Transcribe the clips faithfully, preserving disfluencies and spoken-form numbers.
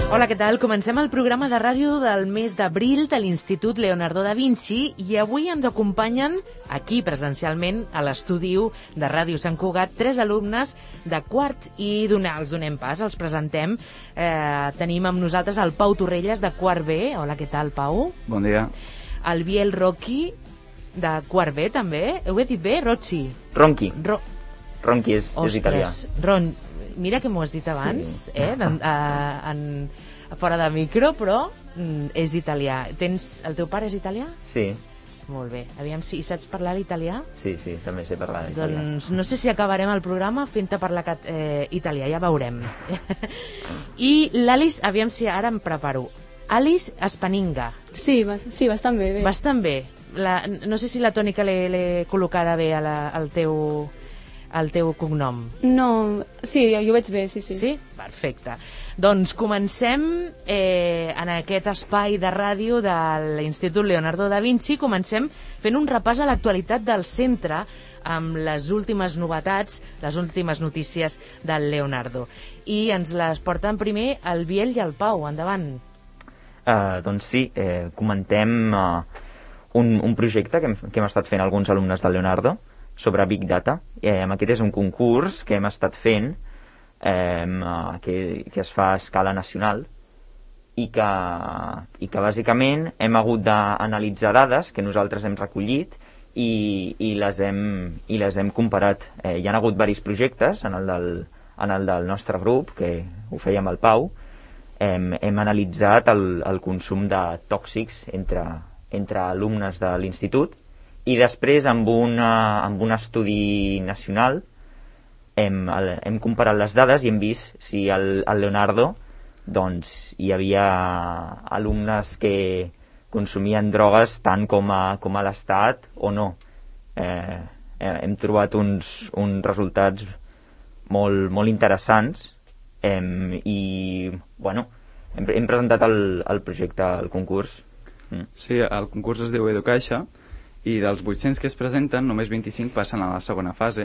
Hola, què tal? Comencem el programa de ràdio del mes d'abril de l'Institut Leonardo da Vinci i avui ens acompanyen aquí presencialment a l'estudi de Ràdio Sant Cugat tres alumnes de quart i donar, els donem pas, els presentem. Eh, tenim amb nosaltres el Pau Torrelles de quart B. Hola, què tal, Pau? Bon dia. El Biel Rocchi de quart B també. Ho he dit bé? Rocchi? Ronchi. Ro... Ronchi és, és italià. Ron... Mira que m'ho has dit abans, sí. eh? En, en, fora de micro, però mm, és italià. Tens... El teu pare és italià? Sí. Molt bé. Aviam si saps parlar l'italià? Sí, sí, també sé parlar l'italià. Doncs no sé si acabarem el programa fent-te parlar eh, italià, ja veurem. I l'Alice, aviam si ara em preparo. Alice Espaninga. Sí, ba sí, bastant bé. bé. Bastant bé. La, no sé si la tònica l'he col·locada bé a la, al teu... el teu cognom. No, sí, jo, jo ho veig bé, sí, sí. Sí? Perfecte. Doncs comencem eh, en aquest espai de ràdio de l'Institut Leonardo da Vinci, comencem fent un repàs a l'actualitat del centre amb les últimes novetats, les últimes notícies del Leonardo. I ens les porten primer el Biel i el Pau. Endavant. Uh, doncs sí, eh, comentem uh, un, un projecte que hem, que hem estat fent alguns alumnes del Leonardo sobre Big Data. Eh, aquest és un concurs que hem estat fent eh, que, que es fa a escala nacional i que, i que bàsicament hem hagut d'analitzar dades que nosaltres hem recollit i, i, les, hem, i les hem comparat. Eh, hi ha hagut diversos projectes en el, del, en el del nostre grup, que ho feia amb el Pau. Hem, hem analitzat el, el consum de tòxics entre, entre alumnes de l'institut. I després, amb, una, amb un estudi nacional, hem, hem comparat les dades i hem vist si al, al Leonardo doncs, hi havia alumnes que consumien drogues tant com a, com a l'Estat o no. Eh, hem trobat uns, uns resultats molt, molt interessants eh, i, bueno, hem, hem presentat el, el projecte al concurs. Mm. Sí, el concurs es diu Educaixa, i dels vuit-cents que es presenten, només vint-i-cinc passen a la segona fase,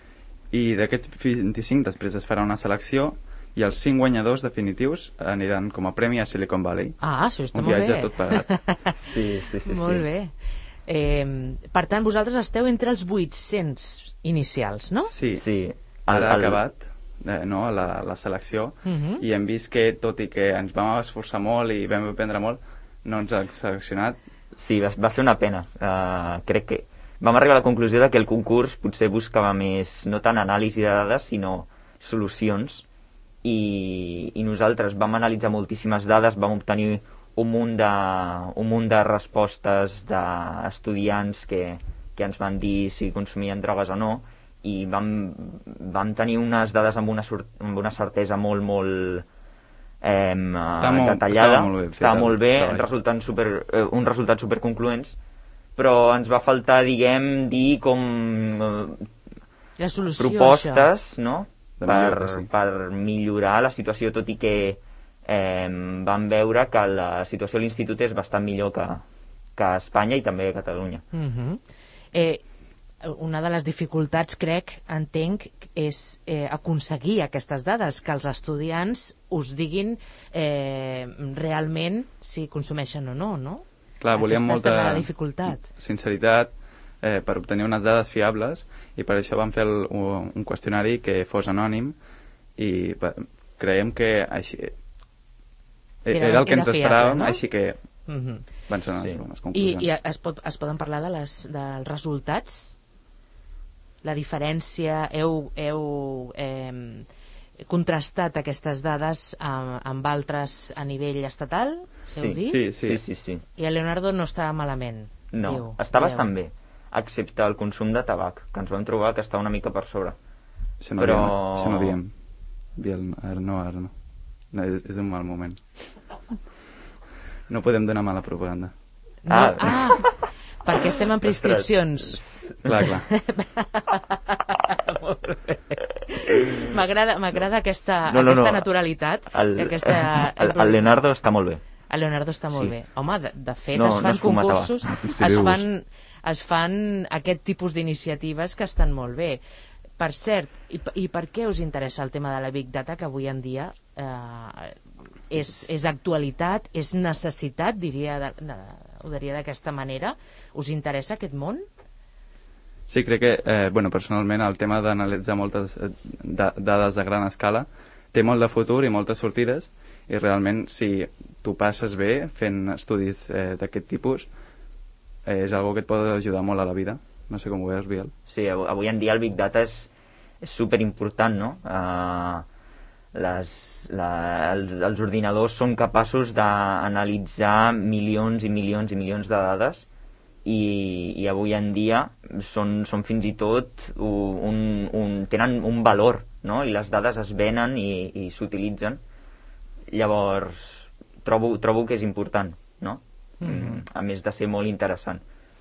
i d'aquests vint-i-cinc després es farà una selecció i els cinc guanyadors definitius aniran com a premi a Silicon Valley. Ah, això està un molt bé. Un viatge tot pagat. Sí, sí, sí. Molt sí. bé. Eh, per tant, vosaltres esteu entre els vuit-cents inicials, no? Sí, sí. Ara ha acabat eh, no, la, la selecció uh -huh. i hem vist que, tot i que ens vam esforçar molt i vam aprendre molt, no ens han seleccionat. Sí, va, va ser una pena. Uh, crec que vam arribar a la conclusió de que el concurs potser buscava més, no tant anàlisi de dades, sinó solucions. I, i nosaltres vam analitzar moltíssimes dades, vam obtenir un munt de, un munt de respostes d'estudiants que, que ens van dir si consumien drogues o no, i vam, vam tenir unes dades amb una, amb una certesa molt, molt... Eh, molt, detallada, estava molt bé, estava molt bé resultant super, eh, uns resultats superconcloents, però ens va faltar, diguem, dir com eh, la solució, propostes, no? Per, per, sí. per millorar la situació, tot i que eh, vam veure que la situació a l'institut és bastant millor que, que a Espanya i també a Catalunya. Uh-huh. eh, Una de les dificultats, crec, entenc, és eh, aconseguir aquestes dades, que els estudiants us diguin eh, realment si consumeixen o no, no? Clar, volíem Aquesta molta és la dificultat. sinceritat eh, per obtenir unes dades fiables, i per això vam fer el, un, un qüestionari que fos anònim, i per, creiem que així era, era el que ens fiable, esperàvem, no? Així que uh-huh. van ser unes, sí. unes conclusions. I, i es, pot, es poden parlar de les, dels resultats? La diferència, heu, heu eh, contrastat aquestes dades amb, amb altres a nivell estatal? Sí, sí, sí, sí, sí. I el Leonardo no estava malament? No, diu, està diu. bastant bé, excepte el consum de tabac, que ens vam trobar que està una mica per sobre. Això no Però... diem, això no diem. Biel, ara no, ara no. no és, és un mal moment. No podem donar mala propaganda. No, ah, ah perquè estem en prescripcions. Clar, clar. M'agrada m'agrada aquesta, no, no, aquesta no. naturalitat. El, aquesta, el, el Leonardo està molt bé. El Leonardo està molt sí. bé. Home, de, de fet, no, es fan no concursos, es fan, es fan aquest tipus d'iniciatives que estan molt bé. Per cert, i, i per què us interessa el tema de la Big Data, que avui en dia eh, és, és actualitat, és necessitat, diria de, de, ho diria d'aquesta manera. Us interessa aquest món? Sí, crec que, eh, bueno, personalment, el tema d'analitzar moltes eh, dades a gran escala té molt de futur i moltes sortides, i realment, si tu passes bé fent estudis eh, d'aquest tipus, eh, és algo que et pot ajudar molt a la vida. No sé com ho veus, Biel. Sí, avui en dia el Big Data és, és superimportant, no? Uh, les, la, els, els ordinadors són capaços d'analitzar milions i milions i milions de dades, i, i avui en dia són, són fins i tot un, un, tenen un valor, no? I les dades es venen i, i s'utilitzen. Llavors trobo, trobo que és important, no? Mm-hmm. A més de ser molt interessant.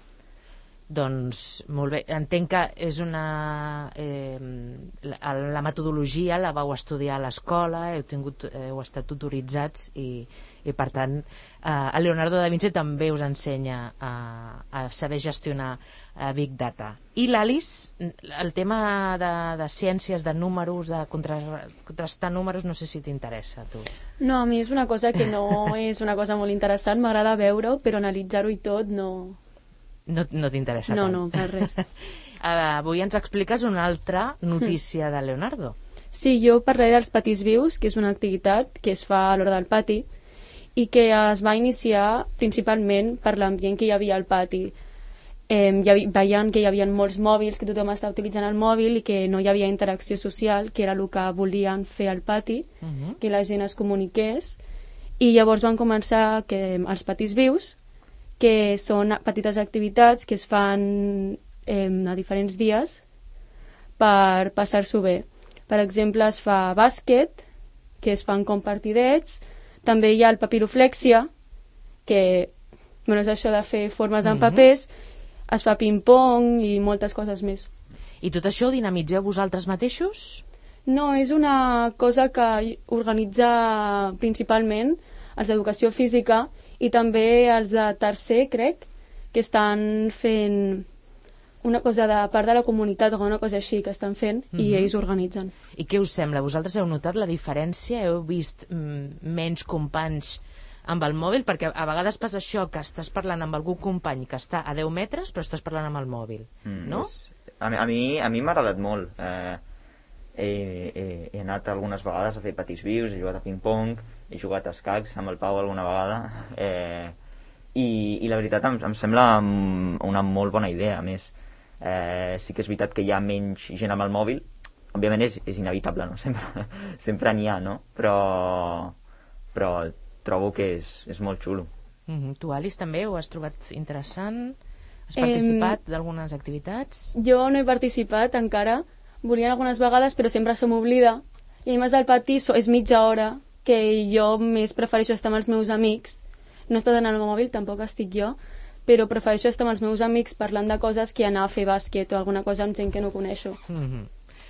Doncs molt bé, entenc que és una eh, la, la metodologia la vau estudiar a l'escola, heu tingut heu estat tutoritzats i, i per tant eh, el Leonardo da Vinci també us ensenya a, a saber gestionar a Big Data. I l'Alice, el tema de, de ciències, de números, de contra, contrastar números, no sé si t'interessa a tu. No, a mi és una cosa que no és una cosa molt interessant, m'agrada veure-ho, però analitzar-ho i tot no... No, no t'interessa no, tant? No, no, per res. Avui ens expliques una altra notícia de Leonardo. Sí, jo parlaré dels patis vius, que és una activitat que es fa a l'hora del pati i que es va iniciar principalment per l'ambient que hi havia al pati. Eh, hi havia, veien que hi havia molts mòbils, que tothom estava utilitzant el mòbil i que no hi havia interacció social, que era el que volien fer al pati, uh-huh. que la gent es comuniqués, i llavors van començar que els patis vius, que són petites activitats que es fan eh, a diferents dies per passar-s'ho bé. Per exemple, es fa bàsquet, que es fan com partidets, també hi ha el papiroflèxia, que bueno, és això de fer formes en papers, es fa ping-pong i moltes coses més. I tot això ho dinamitzeu vosaltres mateixos? No, és una cosa que organitza principalment els d'educació física i també els de tercer, crec, que estan fent una cosa de part de la comunitat o una cosa així que estan fent mm-hmm. i ells organitzen. I què us sembla? Vosaltres heu notat la diferència? Heu vist mm, menys companys amb el mòbil? Perquè a vegades passa això, que estàs parlant amb algun company que està a deu metres però estàs parlant amb el mòbil, mm, no? És... A mi a mi, a mi m'ha agradat molt. Eh, he, he, he anat algunes vegades a fer patis vius, he jugat a ping-pong, he jugat a escacs amb el Pau alguna vegada, eh, i, i la veritat em, em sembla una molt bona idea. A més, eh, sí que és veritat que hi ha menys gent amb el mòbil, òbviament és, és inevitable, no? Sempre, sempre n'hi ha, no? Però, però trobo que és, és molt xulo. Mm-hmm. Tu, Alice, també ho has trobat interessant? Has participat eh, d'algunes activitats? Jo no he participat encara, volien algunes vegades però sempre se m'oblida, i a més al pati és mitja hora que jo més prefereixo estar amb els meus amics, no estar en el mòbil, tampoc estic jo, però prefereixo estar amb els meus amics parlant de coses que anar a fer bàsquet o alguna cosa amb gent que no coneixo. Mm-hmm.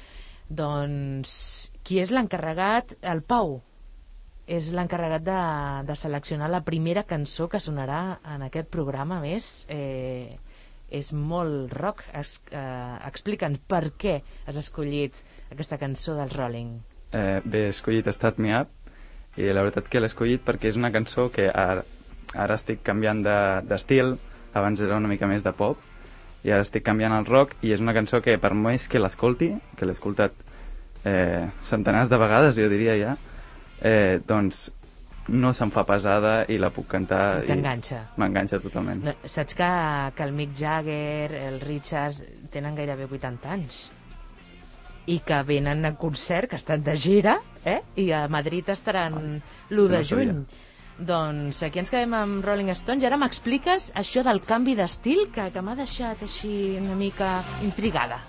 Doncs qui és l'encarregat? El Pau és l'encarregat de, de seleccionar la primera cançó que sonarà en aquest programa. A més, eh, és molt rock. Es, eh, explica'ns per què has escollit aquesta cançó dels Rolling. Eh, bé, he escollit Start Me Up, i la veritat que l'he escollit perquè és una cançó que ara, ara estic canviant d'estil, de, abans era una mica més de pop i ara estic canviant al rock, i és una cançó que per més que l'escolti, que l'he escoltat eh, centenars de vegades, jo diria ja, eh, doncs no se'm fa pesada i la puc cantar. T'enganxa. M'enganxa totalment. No, saps que, que el Mick Jagger, el Richards tenen gairebé vuitanta anys i que venen a concert, que estan de gira, eh? I a Madrid estaran l'u de juny. Doncs aquí ens quedem amb Rolling Stones i ara m'expliques això del canvi d'estil que, que m'ha deixat així una mica intrigada.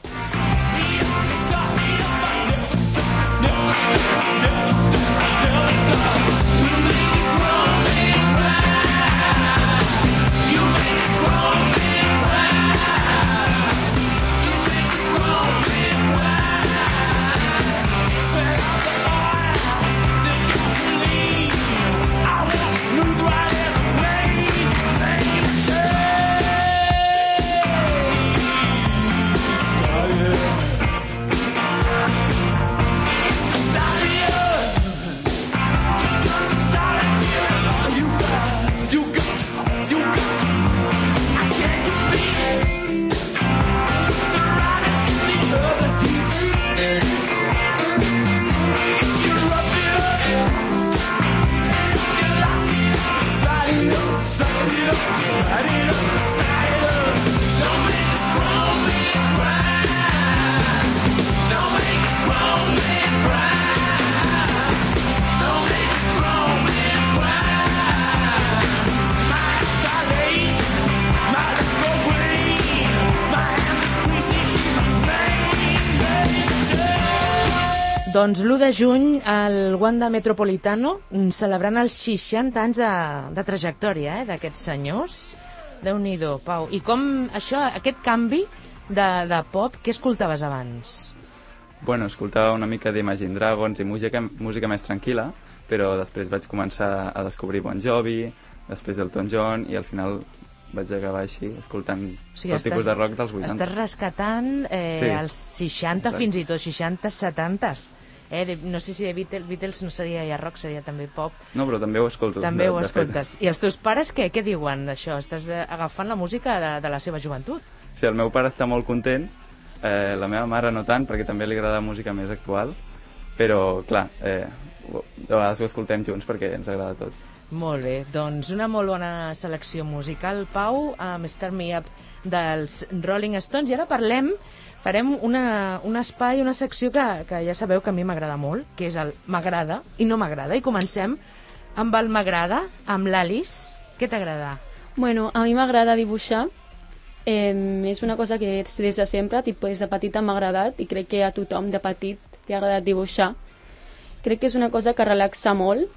Doncs l'u de juny el Wanda Metropolitano celebrant els seixanta anys de, de trajectòria eh, d'aquests senyors. Déu-n'hi-do, Pau. I com això, aquest canvi de, de pop, què escoltaves abans? Bueno, escoltava una mica d'Imagine Dragons i música, música més tranquil·la, però després vaig començar a descobrir Bon Jovi, després Elton John, i al final vaig acabar així, escoltant o sigui, tot tipus de rock dels vuitanta. Estàs rescatant eh, sí. els seixanta, exacte. Fins i tot seixanta, setanta. Eh, no sé si de Beatles, Beatles no seria ja rock, seria també pop. No, però també ho escolto. També de, ho de escoltes. Fet. I els teus pares què, què diuen d'això? Estàs agafant la música de, de la seva joventut? Sí, el meu pare està molt content, eh, la meva mare no tant, perquè també li agrada música més actual, però, clar, eh, de vegades ho escoltem junts perquè ens agrada a tots. Molt bé, doncs una molt bona selecció musical, Pau, amb Start Me Up dels Rolling Stones. I ara parlem, farem una, un espai, una secció que, que ja sabeu que a mi m'agrada molt, que és el m'agrada i no m'agrada. I comencem amb el m'agrada, amb l'Alice. Què t'agrada? Bueno, a mi m'agrada dibuixar. Eh, és una cosa que és des de sempre, tipus, des de petita m'ha agradat i crec que a tothom de petit li ha agradat dibuixar. Crec que és una cosa que relaxa molt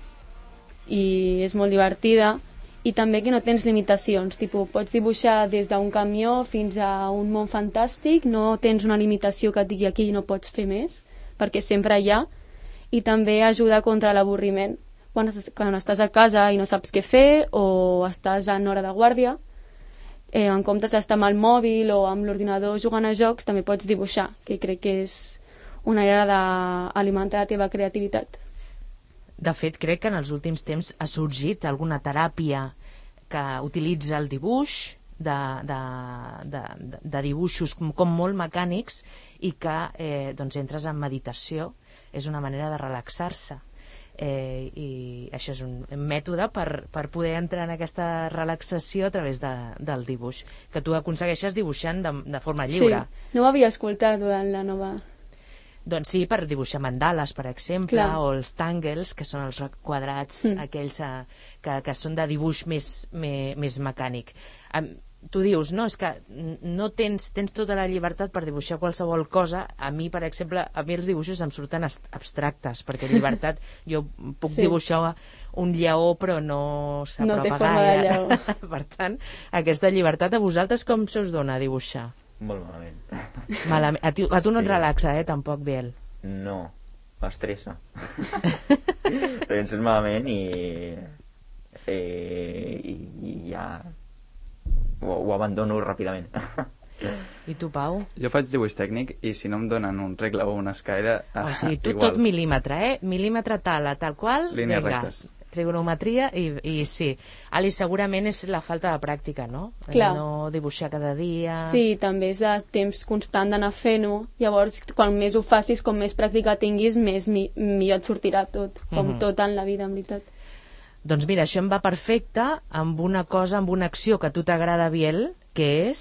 i és molt divertida i també que no tens limitacions, tipus, pots dibuixar des d'un camió fins a un món fantàstic, no tens una limitació que et digui aquí no pots fer més, perquè sempre hi ha, i també ajuda contra l'avorriment quan, quan estàs a casa i no saps què fer o estàs en hora de guàrdia, eh, en comptes d'estar amb el mòbil o amb l'ordinador jugant a jocs, també pots dibuixar, que crec que és una manera d'alimentar la teva creativitat. De fet, crec que en els últims temps ha sorgit alguna teràpia que utilitza el dibuix, de, de, de, de dibuixos com, com molt mecànics i que eh, doncs entres en meditació. És una manera de relaxar-se. Eh, I això és un mètode per, per poder entrar en aquesta relaxació a través de, del dibuix, que tu aconsegueixes dibuixant de, de forma lliure. Sí, no ho havia escoltat durant la nova... Doncs sí, per dibuixar mandales, per exemple, Clar. o els tangles, que són els quadrats mm. aquells eh, que, que són de dibuix més, més, més mecànic. Um, tu dius, no, és que no tens, tens tota la llibertat per dibuixar qualsevol cosa. A mi, per exemple, a mi els dibuixos em surten abstractes, perquè llibertat, jo puc sí. dibuixar un lleó, però no s'apropa no gaire. Per tant, aquesta llibertat a vosaltres com se us dona a dibuixar? Molt malament. Malament. A, tu, a tu no et sí. relaxa, eh, tampoc, Biel? No, m'estressa. Penses malament i, eh, i, i ja ho, ho abandono ràpidament. I tu, Pau? Jo faig dibuix tècnic i si no em donen un regle o una escaire... O sigui, tu igual. Tot mil·límetre, eh? Mil·límetre tal, tal qual... Línies venga. rectes. Trigonometria i, i sí. Ali, segurament és la falta de pràctica, no? Clar. No dibuixar cada dia... Sí, també és a temps constant d'anar fent-ho. Llavors, quan més ho facis, com més pràctica tinguis, més mi millor et sortirà tot, com mm-hmm. tot en la vida, en veritat. Doncs mira, això em va perfecte amb una cosa, amb una acció que a tu t'agrada, Biel, que és...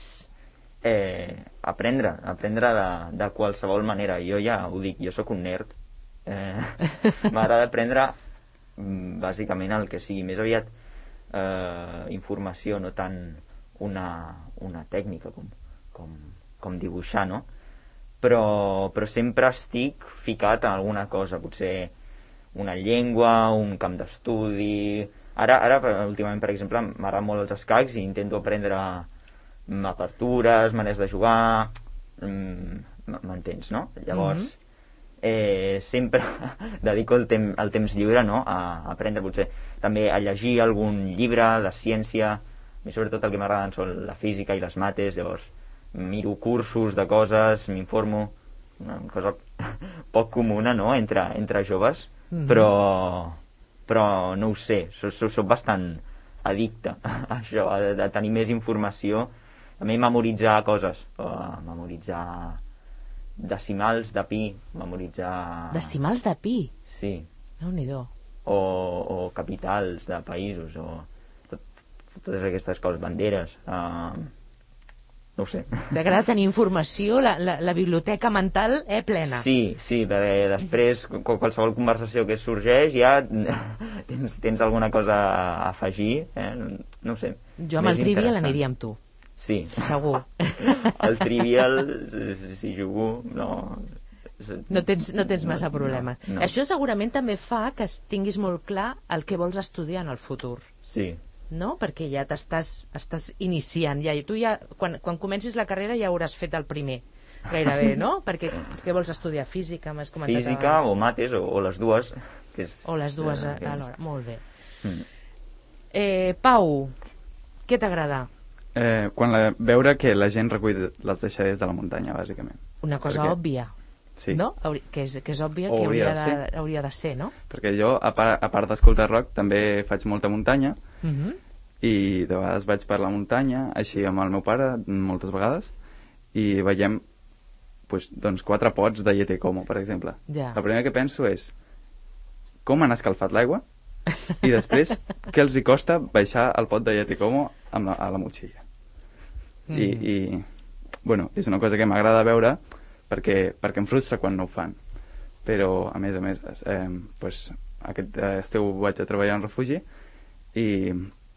Eh, aprendre, aprendre de, de qualsevol manera. Jo ja ho dic, jo sóc un nerd. Eh, M'agrada aprendre bàsicament el que sigui, més aviat eh, informació, no tant una, una tècnica com, com, com dibuixar, no? Però, però sempre estic ficat en alguna cosa, potser una llengua, un camp d'estudi... Ara, ara, últimament, per exemple, m'agraden molt els escacs i intento aprendre apertures, maneres de jugar... M'entens, no? Llavors... Mm-hmm. Eh, sempre dedico el, tem el temps lliure, no? a, a aprendre potser també a llegir algun llibre de ciència. A mi sobretot el que m'agraden són la física i les mates, llavors miro cursos de coses, m'informo, una cosa poc comuna, no?, entre, entre joves, mm-hmm. però, però no ho sé, soc, soc bastant addicte a això, a, a tenir més informació, també memoritzar coses, o a memoritzar decimals de pi, memoritzar... Decimals de pi? Sí. Déu-n'hi-do. O, o capitals de països, o tot, totes aquestes coses, banderes, uh, no ho sé. T'agrada tenir informació, la, la, la biblioteca mental eh, plena. Sí, sí, perquè després qualsevol conversació que sorgeix ja tens, tens alguna cosa a afegir, eh? No ho sé. Jo amb el Trivial aniria amb tu. Sí. Segur. El Trivial, si jugo, no... No tens, no tens massa no, problema. No, no. Això segurament també fa que tinguis molt clar el que vols estudiar en el futur. Sí. No? Perquè ja t'estàs estàs iniciant. Ja, i tu ja, quan, quan comencis la carrera ja hauràs fet el primer. Gairebé, no? Perquè què vols estudiar? Física, m'has comentat Física abans. o mates, o, o les dues. Que és, o les dues eh, a, alhora. Molt bé. Mm. Eh, Pau, què t'agrada? Eh, quan la, veure que la gent recull les deixadors de la muntanya, bàsicament. Una cosa Perquè, òbvia, sí. no? Hauri, que, és, que és òbvia O que hauria, hauria de de, hauria de ser, no? Perquè jo, a part, a part d'escoltar rock, també faig molta muntanya, Uh -huh. i de vegades vaig per la muntanya, així amb el meu pare, moltes vegades, i veiem pues, doncs, quatre pots de Yeti Como, per exemple. Ja. El primer que penso és com han escalfat l'aigua i després què els hi costa baixar el pot de Yeti Como amb la, a la motxilla. Mm. I, i, bueno, és una cosa que m'agrada veure perquè, perquè em frustra quan no ho fan. Però, a més a més, eh, pues, aquest estiu vaig a treballar en refugi i,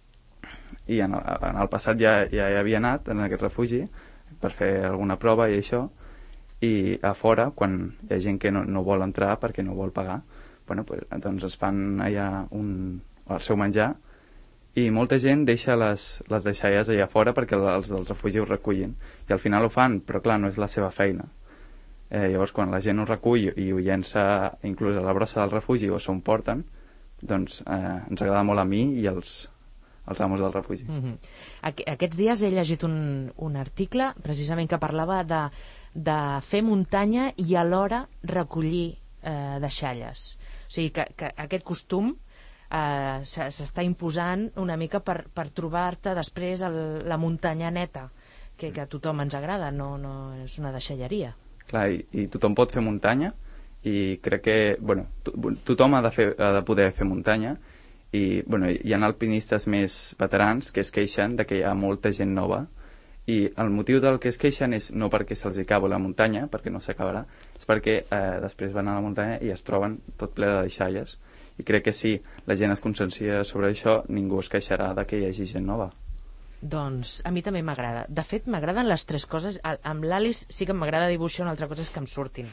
i en, el, en el passat ja, ja hi havia anat en aquest refugi per fer alguna prova i això, i a fora, quan hi ha gent que no, no vol entrar perquè no vol pagar, bueno, pues, doncs es fan allà un, el seu menjar i molta gent deixa les, les deixalles allà fora perquè els del refugi ho recullin. I al final ho fan, però clar, no és la seva feina. Eh, llavors, quan la gent ho recull i ho llença inclús a la brossa del refugi o s'ho emporten, doncs eh, ens agrada molt a mi i als, als amos del refugi. Mm-hmm. Aqu Aquests dies he llegit un, un article precisament que parlava de de fer muntanya i alhora recollir eh, deixalles. O sigui, que, que aquest costum eh, s'està imposant una mica per, per trobar-te després el, la muntanya neta, que, que a tothom ens agrada, no, no és una deixalleria. Clar, i, i tothom pot fer muntanya, i crec que, bueno, to, tothom ha de, fer, ha de poder fer muntanya, i, bueno, hi ha alpinistes més veterans que es queixen de que hi ha molta gent nova, i el motiu del que es queixen és no perquè se'ls acaba la muntanya, perquè no s'acabarà, és perquè eh, després van a la muntanya i es troben tot ple de deixalles. I crec que si la gent es consciencia sobre això, ningú es queixarà de que hi hagi gent nova. Doncs a mi també m'agrada. De fet, m'agraden les tres coses. A, amb l'Alice sí que m'agrada dibuixar, una altra cosa és que em surtin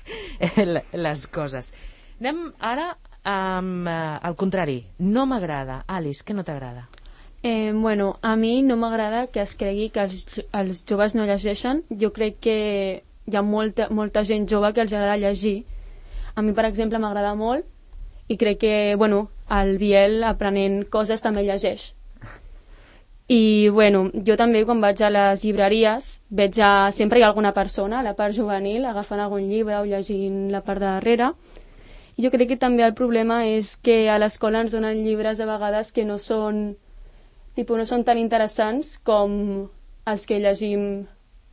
les coses. Anem ara amb eh, el contrari. No m'agrada. Alice, què no t'agrada? Eh, bueno, a mi no m'agrada que es cregui que els, els joves no llegeixen. Jo crec que hi ha molta, molta gent jove que els agrada llegir. A mi, per exemple, m'agrada molt i crec que, bueno, el Biel aprenent coses també llegeix. I, bueno, jo també quan vaig a les llibreries veig a, sempre hi ha alguna persona a la part juvenil agafant algun llibre o llegint la part de darrere. I jo crec que també el problema és que a l'escola ens donen llibres a vegades que no són tipus, no són tan interessants com els que llegim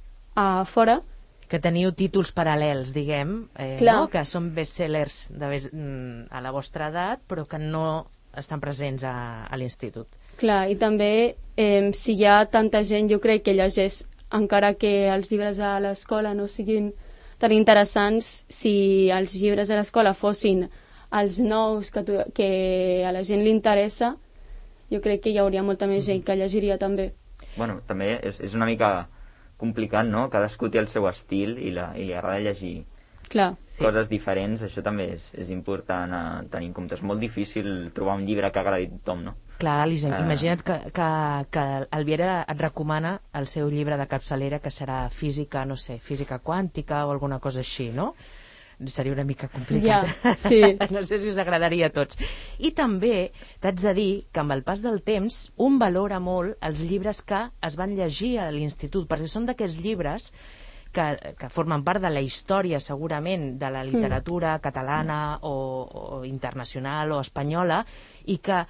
a fora. Que teniu títols paral·lels, diguem, eh, no? Que són bestsellers de, a la vostra edat, però que no estan presents a, a l'institut. Clar, i també eh, si hi ha tanta gent, jo crec que llegeix, encara que els llibres a l'escola no siguin tan interessants, si els llibres a l'escola fossin els nous que, tu, que a la gent li interessa, jo crec que hi hauria molta més gent que llegiria també. Bueno, també és, és una mica complicat, no? Cadascú té el seu estil i, la, i li agrada llegir Clar. Sí. Coses diferents, això també és, és important a tenir en compte. És molt difícil trobar un llibre que agradi a tothom, no? Clar, Elisa, Uh, imagina't que, que, que el Viera et recomana el seu llibre de capçalera, que serà física, no sé, física quàntica o alguna cosa així, no? Seria una mica complicat. Ja, sí. No sé si us agradaria a tots. I també t'haig de dir que amb el pas del temps un valora molt els llibres que es van llegir a l'institut, perquè són d'aquests llibres que, que formen part de la història, segurament, de la literatura mm. catalana o, o internacional o espanyola, i que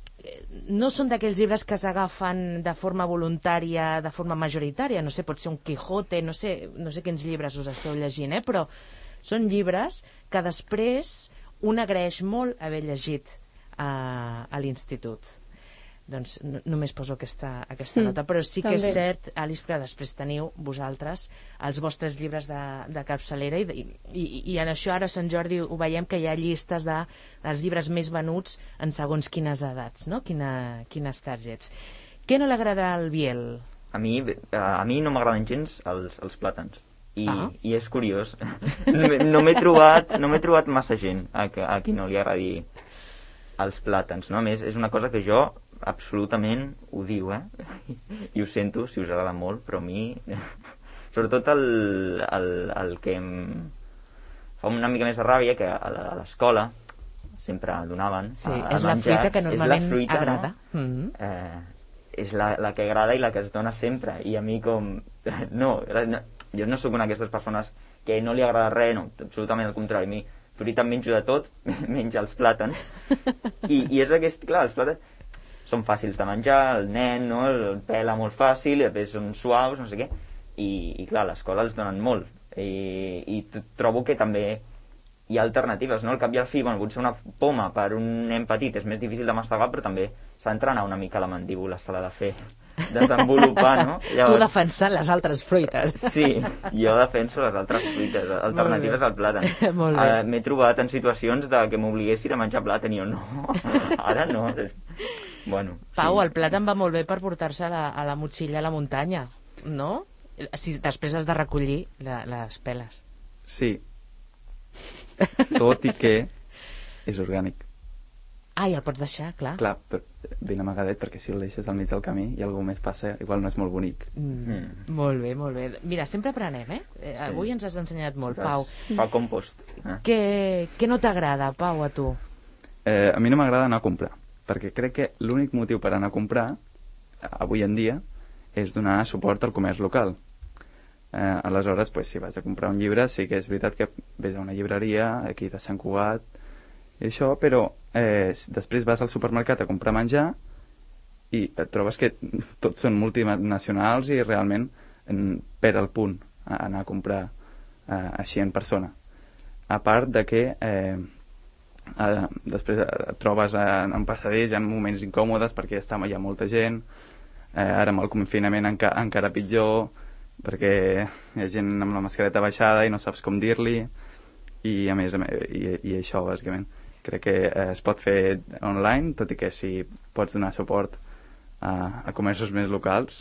no són d'aquells llibres que s'agafen de forma voluntària, de forma majoritària. No sé, pot ser un Quijote, no sé, no sé quins llibres us esteu llegint, eh? Però són llibres que després un agraeix molt haver llegit a, a l'institut. Doncs no, només poso aquesta, aquesta mm, nota, però sí que també és cert, Alice, que després teniu vosaltres els vostres llibres de, de capçalera i, i, i en això ara a Sant Jordi ho veiem que hi ha llistes de, dels llibres més venuts en segons quines edats, no? Quina, quines targets. Què no li agrada al Biel? A mi, a mi no m'agraden gens els, els plàtans. I, ah. i és curiós. No m'he trobat, no m'he trobat massa gent a, a qui no li agradi els plàtans, no? A més, és una cosa que jo absolutament odio, eh? I ho sento si us agrada molt, però a mi... Sobretot el, el, el que em fa una mica més de ràbia, que a l'escola sempre donaven sí, a, a és menjar. La fruita que normalment és la fruita, agrada. No? Mm-hmm. Eh, és la, la que agrada i la que es dona sempre. I a mi com... No, no jo no sóc una d'aquestes persones que no li agrada res, no, absolutament al contrari. A mi, fruita em menjo de tot, menys els plàtans. I, i és aquest, clar, els plàtans són fàcils de menjar, el nen, no, el pela molt fàcil, després són suaus, no sé què. I, i clar, a l'escola els donen molt. I, i trobo que també hi ha alternatives, no? Al cap i al fi, bueno, potser una poma per un nen petit és més difícil de mastegar, però també s'ha d'entrenar una mica la mandíbula, se l'ha de fer desenvolupar, no? Llavors... Tu defensant les altres fruites. Sí, jo defenso les altres fruites, alternatives al plàtan. Molt bé. Uh, M'he trobat en situacions de que m'obliguessin a menjar plàtan i jo no, ara no. Bueno, Pau, sí. El plàtan va molt bé per portar-se a, la, a la motxilla a la muntanya, no? Si després has de recollir la, les peles. Sí. Tot i que és orgànic. Ah, i el pots deixar, clar. Clar, però ben amagadet, perquè si el deixes al mig del camí i algú més passa, igual no és molt bonic. Mm. Mm. Molt bé, molt bé. Mira, sempre aprenem, eh? eh avui ens has ensenyat molt, Pau. Fa compost. Eh? Què, què no t'agrada, Pau, a tu? Eh, a mi no m'agrada anar a comprar, perquè crec que l'únic motiu per anar a comprar, avui en dia, és donar suport al comerç local. Eh, aleshores, pues, si vas a comprar un llibre, sí que és veritat que ves a una llibreria, aquí de Sant Cugat, i això, però eh, després vas al supermercat a comprar menjar i et trobes que tots són multinacionals i realment en, perd el punt a anar a comprar eh, així en persona. A part de que eh, eh, després et trobes en, en passadís en moments incòmodes perquè està, hi ha molta gent, eh, ara amb el confinament enca, encara pitjor, perquè hi ha gent amb la mascareta baixada i no saps com dir-li, i a més, i, i això bàsicament crec que eh, es pot fer online, tot i que si pots donar suport a, a comerços més locals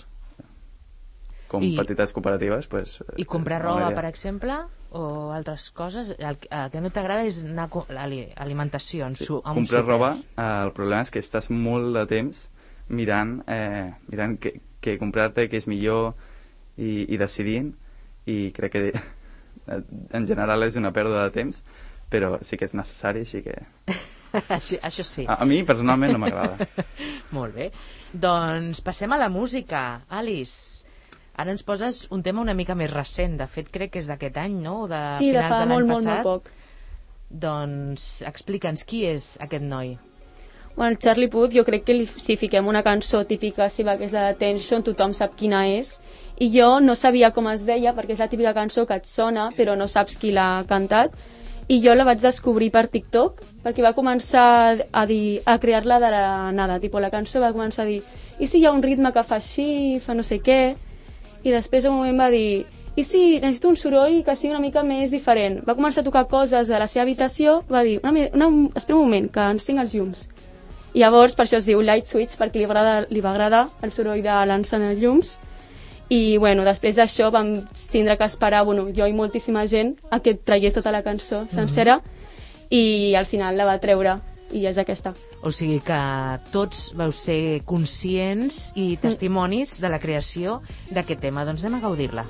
com I, petites cooperatives, pues, i comprar roba, per exemple, o altres coses. El, el que no t'agrada és anar a l'alimentació, sí, a un comprar super. Roba, eh, el problema és que estàs molt de temps mirant eh, mirant què, què comprar-te, què és millor, i, i decidint, i crec que en general és una pèrdua de temps, però sí que és necessari, així que... això, això sí. A, a mi personalment no m'agrada. Molt bé. Doncs passem a la música. Alice, ara ens poses un tema una mica més recent. De fet, crec que és d'aquest any, no? De sí, de fa de molt, molt, passat. molt poc. Doncs explica'ns qui és aquest noi. Bueno, el Charlie Puth, jo crec que li, si fiquem una cançó típica seva, que és la de Tension, tothom sap quina és, i jo no sabia com es deia, perquè és la típica cançó que et sona, però no saps qui l'ha cantat, i jo la vaig descobrir per TikTok, perquè va començar a, dir, a crear-la de la nada, tipus, la cançó va començar a dir, i si hi ha un ritme que fa així, fa no sé què, i després un moment va dir, i si necessito un soroll que sigui una mica més diferent. Va començar a tocar coses a la seva habitació, va dir, una, una, espera un moment, que encenc els llums. I llavors, per això es diu Light Switch, perquè li, agrada, li va agradar el soroll de l'encén els llums. I, bueno, després d'això vam tindre que esperar, bueno, jo i moltíssima gent, a que tragués tota la cançó sencera, mm-hmm. i al final la va treure, i és aquesta. O sigui que tots vau ser conscients i testimonis mm. de la creació d'aquest tema. Doncs anem a gaudir-la.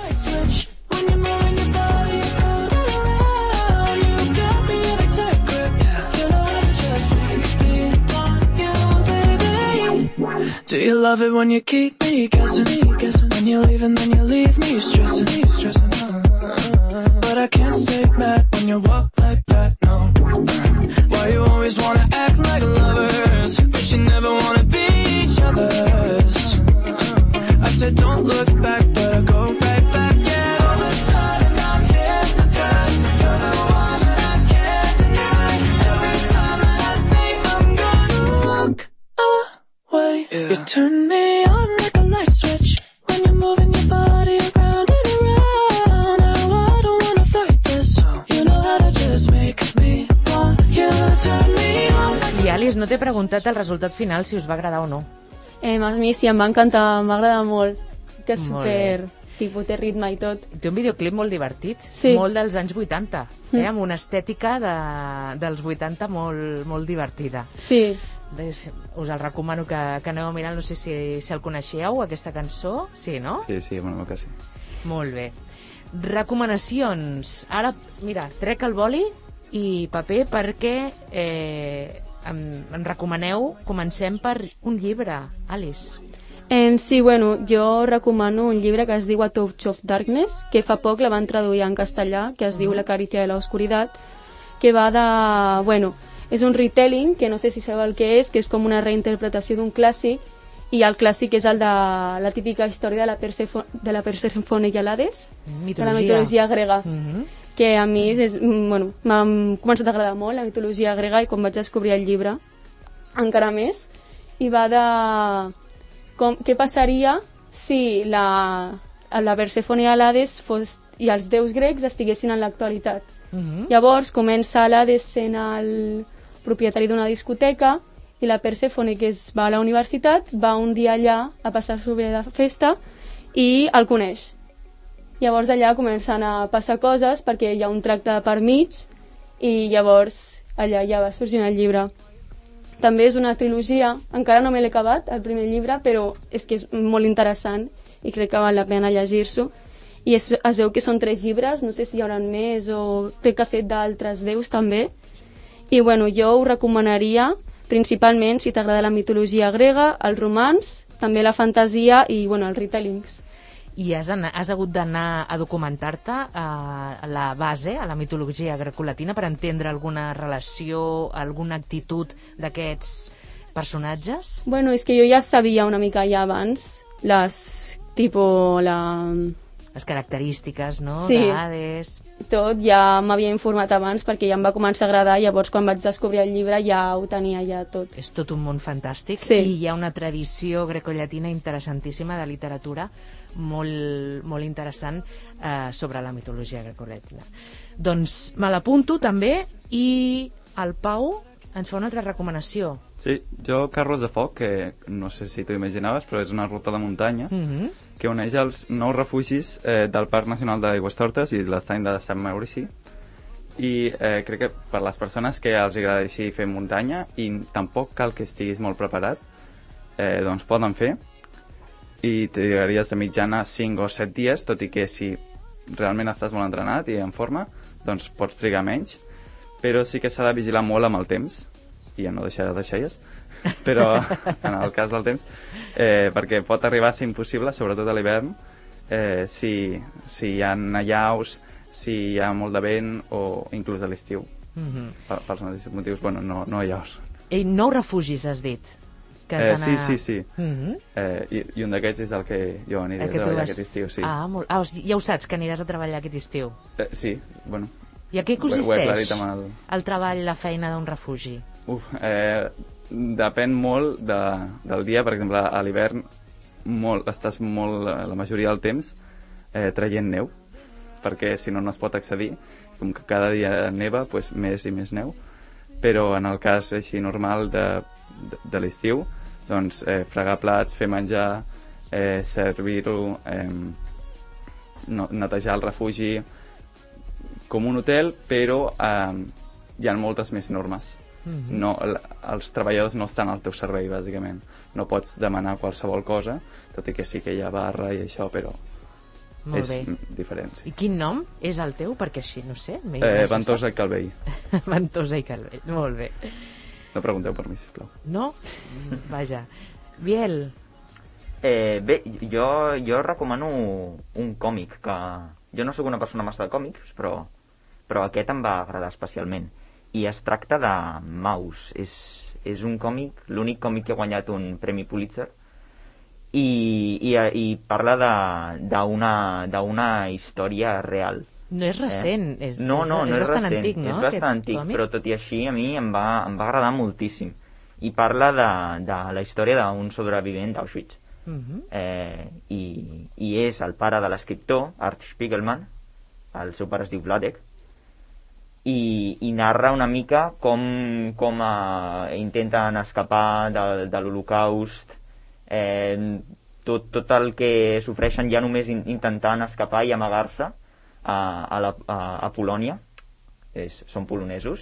Do you love it when you keep me guessing? When you leave and then you leave me stressing, stressing. But I can't stay mad when you walk like that, no. Why you always wanna act like lovers, but you never wanna be each other's? I said don't look back, but I go right back. Yeah, all of a sudden I'm hypnotized. You're the one that I can't deny. Every time that I say I'm gonna walk away, yeah. You turn me on like a light switch when you're moving your body around and around. Now I don't wanna fight this. You know how to just make me want you. Turn me on like... I Alice, no t'he preguntat el resultat final si us va agradar o no. Eh, a mi sí, em va encantar, em va agradar molt. Que és super... tipus de ritme i tot. Té un videoclip molt divertit, Sí. molt dels anys vuitanta, eh? Mm. amb una estètica de, dels vuitanta molt, molt divertida. Sí, Des, us el recomano que, que aneu a mirar, no sé si, si el coneixeu, aquesta cançó. Sí, no? Sí, sí, bueno, que sí. Molt bé. Recomanacions. Ara, mira, trec el boli i paper perquè eh, em, em recomaneu, comencem per un llibre, Alice. Eh, sí, bueno, jo recomano un llibre que es diu A Touch of Darkness, que fa poc la van traduir en castellà, que es diu La caricia de la oscuridad, que va de... Bueno, és un retelling, que no sé si sabeu el que és, que és com una reinterpretació d'un clàssic, i el clàssic és el de la típica història de la, Persefo de la Persefone i Hades, de la mitologia grega. Mm-hmm. Que a mi és, bueno, m'ha començat a agradar molt la mitologia grega, i quan vaig descobrir el llibre encara més, i va de com, què passaria si la, la Persefone i Hades fos, i els déus grecs estiguessin en l'actualitat. Mm-hmm. Llavors comença l'Hades sent el propietari d'una discoteca, i la Persefone, que es va a la universitat, va un dia allà a passar-s'ho bé de festa i el coneix. Llavors d'allà comencen a passar coses perquè hi ha un tracte per mig, i llavors allà ja va sorgint el llibre. També és una trilogia, encara no me l'he acabat, el primer llibre, però és que és molt interessant i crec que val la pena llegir-s'ho. I es, es veu que són tres llibres, no sé si hi haurà més, o crec que ha fet d'altres déus també. I bueno, jo ho recomanaria principalment si t'agrada la mitologia grega, el romanç, també la fantasia i bueno, els retellings. I has, anar, has hagut d'anar a documentar-te a la base, a la mitologia grecolatina, per entendre alguna relació, alguna actitud d'aquests personatges? Bueno, és que jo ja sabia una mica ja abans les, tipo, la... Les característiques, no?, Sí. d'Hades... Tot ja m'havia informat abans perquè ja em va començar a agradar, llavors quan vaig descobrir el llibre ja ho tenia ja tot. És tot un món fantàstic, Sí. i hi ha una tradició grecollatina interessantíssima de literatura molt, molt interessant eh, sobre la mitologia grecolatina. Doncs me l'apunto també, i el Pau ens fa una altra recomanació. Sí, jo Carros de Foc, que no sé si t'ho imaginaves, però és una ruta de muntanya Mm-hmm. que uneix els nous refugis eh, del Parc Nacional d'Aigüestortes i l'estany de Sant Maurici, i eh, crec que per les persones que els agrada així fer muntanya i tampoc cal que estiguis molt preparat, eh, doncs poden fer, i trigaries de mitjana cinc o set dies, tot i que si realment estàs molt entrenat i en forma, doncs pots trigar menys, però sí que s'ha de vigilar molt amb el temps i a no deixar de deixalles, però en el cas del temps, eh, perquè pot arribar a ser impossible, sobretot a l'hivern, eh, si, si hi ha allaus, si hi ha molt de vent, o inclús a l'estiu. Mm-hmm. Per, pels mateixos motius, bueno, no, no allaus. I nou refugis, has dit, que has Eh, d'anar... sí, sí, sí. Mm-hmm. Eh, i, I un d'aquests és el que jo aniré El a que tu treballar vas... aquest estiu, sí. Ah, molt... ah, ja ho saps, que aniràs a treballar aquest estiu. Eh, sí, bueno. I a què Ho he- ho he consisteix aclarit amb el... el treball, la feina d'un refugi? Uf, eh, depèn molt de, del dia. Per exemple, a l'hivern molt, estàs molt, la majoria del temps eh, traient neu, perquè si no no es pot accedir. Com que cada dia neva, pues, més i més neu. Però en el cas així normal de, de, de l'estiu, doncs eh, fregar plats, fer menjar, eh, servir-ho, eh, no, netejar el refugi, com un hotel, però eh, hi ha moltes més normes. Mm-hmm. No, el, els treballadors no estan al teu servei, bàsicament. No pots demanar qualsevol cosa, tot i que sí que hi ha barra i això, però Molt és bé. diferent. Sí. I quin nom és el teu? Perquè així, no sé... Eh, Ventosa i Calvell. Ventosa i Calvell, molt bé. No pregunteu per mi, sisplau. No? Vaja. Biel, Eh, bé, jo, jo recomano un còmic que... Jo no sóc una persona massa de còmics, però, però aquest em va agradar especialment. I es tracta de Maus. És, és un còmic, l'únic còmic que ha guanyat un Premi Pulitzer, i, i, i parla d'una història real. no és recent, eh? és, no, no, és, no és és bastant recent, antic, no? És bastant antic, còmic? però tot i així a mi em va, em va agradar moltíssim. I parla de, de la història d'un sobrevivent d'Auschwitz. Mhm. Eh, i, I és el pare de l'escriptor, Art Spiegelman, el seu pare es diu Vladek, i, i narra una mica com, com eh, intenten escapar de, de l'Holocaust, eh, tot, tot el que sofreixen ja només in, intentant escapar i amagar-se a, a, la, a, a Polònia. És, són polonesos.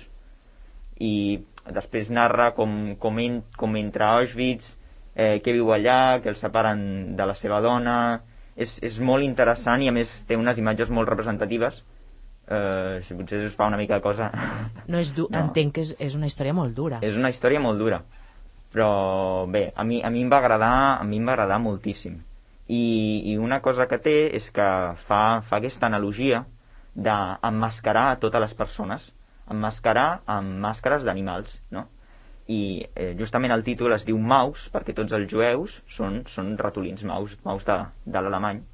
I després narra com, com, en, com entra a Auschwitz, eh, que viu allà, que els separen de la seva dona. És, és molt interessant i a més té unes imatges molt representatives. Eh, si potser us fa una mica de cosa. No és dur, no. Entenc que és, és una història molt dura. És una història molt dura. Però bé, a mi, a mi em va agradar, a mi em va agradar moltíssim. I, i una cosa que té és que fa, fa aquesta analogia d'emmascarar a totes les persones, emmascarar amb màscares d'animals, no? I eh, justament el títol es diu Maus, perquè tots els jueus són, són ratolins, maus, maus de, de l'alemany.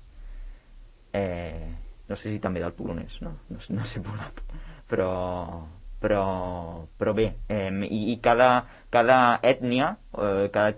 Eh, no sé si també del polonès, no, no, no sé polac, però... però, però bé, eh, i, i cada, cada ètnia eh, cada,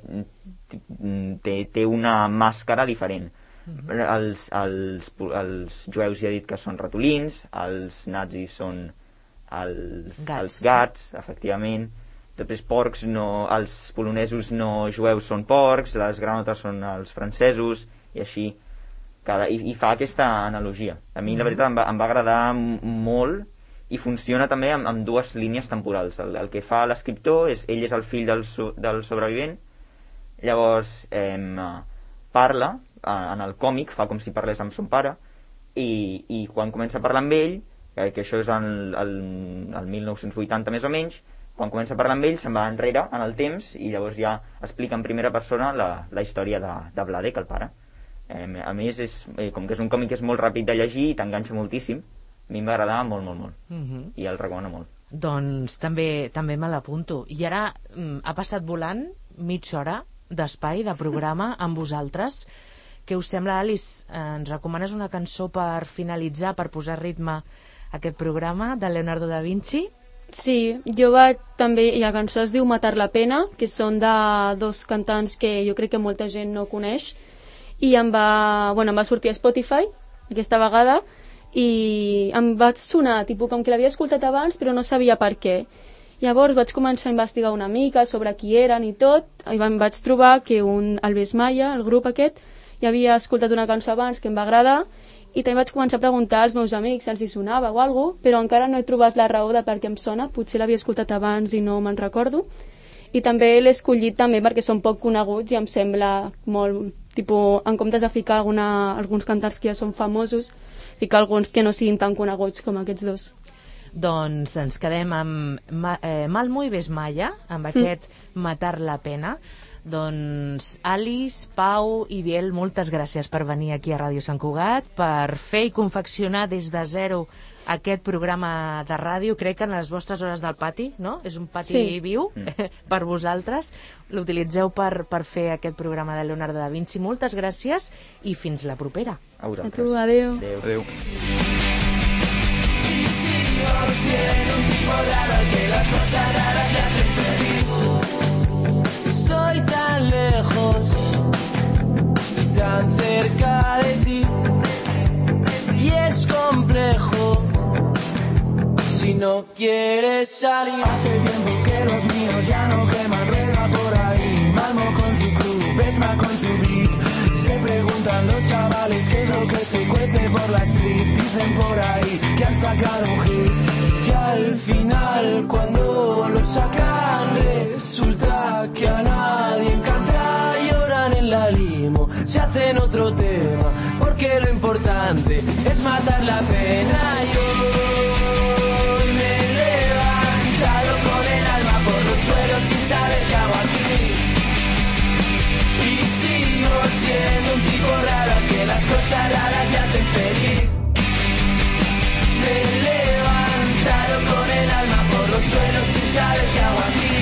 té, té una màscara diferent. Mm-hmm. els, els, els jueus ja he dit que són ratolins, els nazis són els gats, els gats efectivament. Després porcs, no, els polonesos no jueus són porcs, les granotes són els francesos, i així cada, i, i fa aquesta analogia. A mi, mm-hmm, la veritat, em va, em va agradar molt. I funciona també amb, amb dues línies temporals. El, el que fa l'escriptor és, ell és el fill del, del sobrevivent, llavors eh, parla, eh, en el còmic, fa com si parlés amb son pare, i, i quan comença a parlar amb ell, eh, que això és el, el, el mil nou-cents vuitanta més o menys, quan comença a parlar amb ell se'n va enrere en el temps i llavors ja explica en primera persona la, la història de, de Vladek, el pare. Eh, a més, és, eh, com que és un còmic que és molt ràpid de llegir i t'enganxa moltíssim, a mi em va agradar molt, molt, molt. Uh-huh. I el recomano molt. Doncs també també me l'apunto. I ara mm, ha passat volant mitja hora d'espai, de programa amb vosaltres. Què us sembla, Alice? Eh, ens recomanes una cançó per finalitzar, per posar ritme a aquest programa de Leonardo da Vinci? Sí, jo vaig també... I la cançó es diu Matar la pena, que són de dos cantants que jo crec que molta gent no coneix. I em va, bueno, em va sortir a Spotify aquesta vegada, i em va sonar, tipus, com que l'havia escoltat abans però no sabia per què. Llavors vaig començar a investigar una mica sobre qui eren i tot, i em vaig trobar que un Alves Maya, el grup aquest, ja havia escoltat una cançó abans que em va agradar, i també vaig començar a preguntar als meus amics si els hi sonava o alguna cosa, però encara no he trobat la raó de per què em sona, potser l'havia escoltat abans i no me'n recordo. I també l'he escollit també perquè són poc coneguts i em sembla molt, tipus, en comptes de ficar alguna, alguns cantants que ja són famosos, ficar alguns que no siguin tan coneguts com aquests dos. Doncs ens quedem amb Ma, eh, Malmo i Besmaya, amb aquest mm. Matar la pena. Doncs Alice, Pau i Biel, moltes gràcies per venir aquí a Ràdio Sant Cugat, per fer i confeccionar des de zero aquest programa de ràdio. Crec que en les vostres hores del pati, no? És un pati sí. viu mm. per vosaltres. L'utilitzeu per, per fer aquest programa de Leonardo da Vinci. Moltes gràcies i fins la propera. A vosaltres. A tu, adéu. Adéu. Adéu. Y sigo siendo un tipo raro al que las cosas raras le hacen feliz. Estoy tan lejos y tan cerca de ti, y es complejo si no quieres salir. Hace tiempo que los míos ya no queman rueda por ahí. Malmo con su club, Besma con su beat. Se preguntan los chavales qué es lo que se cuece por la street. Dicen por ahí que han sacado un hit, que al final cuando lo sacan resulta que a nadie encanta. Lloran en la limo, se hacen otro tema, porque lo importante es matar la pena. Yo me he levantado con el alma por los suelos sin saber qué hago aquí, y sigo siendo un tipo raro al que las cosas raras le hacen feliz. Me he levantado con el alma por los suelos sin saber qué hago aquí.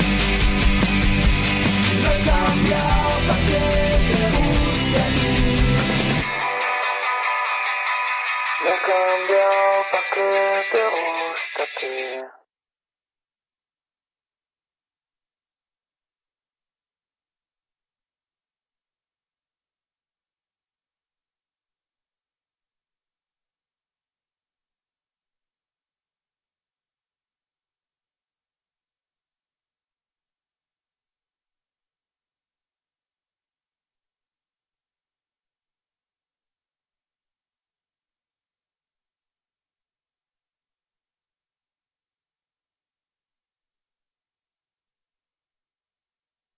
Lo he cambiado para que te guste a ti. Lo he cambiado para que te guste a ti.